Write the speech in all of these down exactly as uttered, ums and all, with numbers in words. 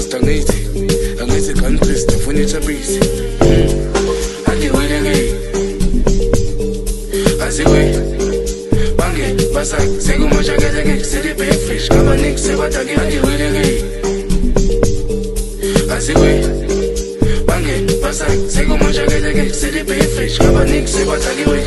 Ghost angithi, angithi gun twist, ufuna itabisi. Angiwele gay, aziwe, bange, basak, sekumoja gede gek, sedi big fish, kama nik sebatagi. Angiwele gay, aziwe, bange, basak, sekumoja gede gek, sedi big fish, kama nik sebatagi we.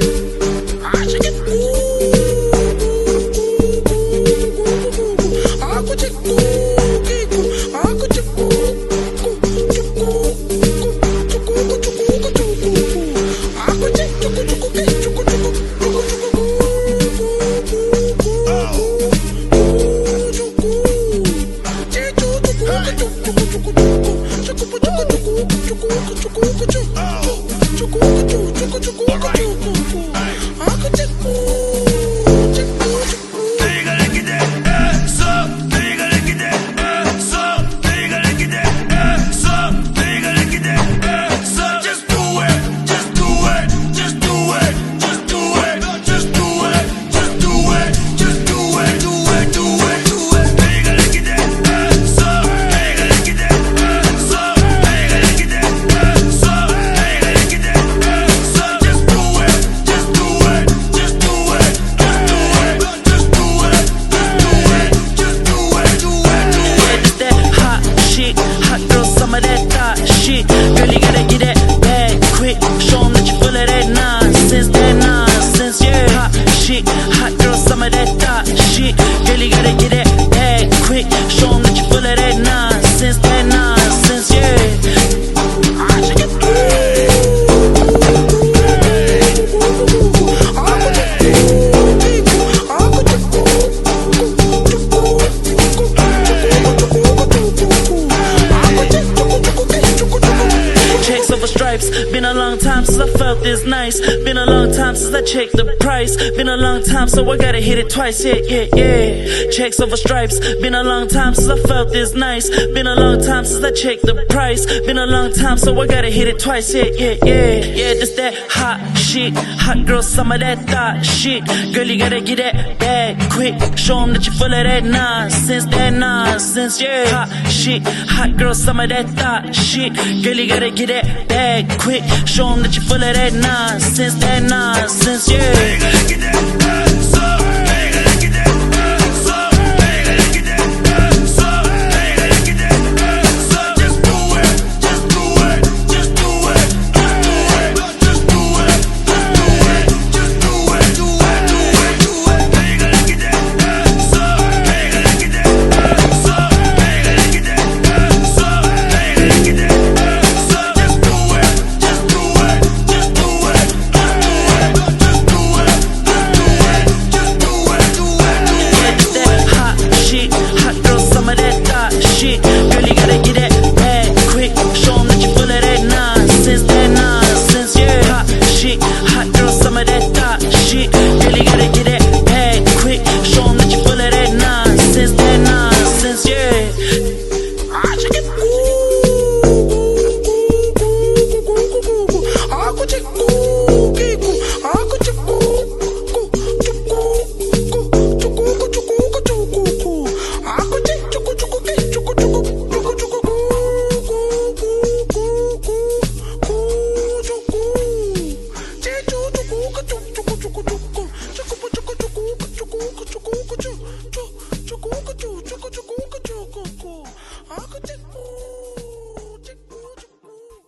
Been a long time since I felt this nice. Been a long time since I checked the price. Been a long time, so I gotta hit it twice. Yeah, yeah, yeah. Checks over stripes. Been a long time since I felt this nice. Been a long time since I checked the price. Been a long time, so I gotta hit it twice. Yeah, yeah, yeah. Yeah, this that hot shit. Hot girl, some of that thought shit. Girl, you gotta get that bag quick. Show 'em that you full of that nonsense. That nonsense, yeah. Hot shit. Hot girl, some of that thought shit. Girl, you gotta get that bag quick. Show 'em that you full of that nonsense. That nonsense, yeah.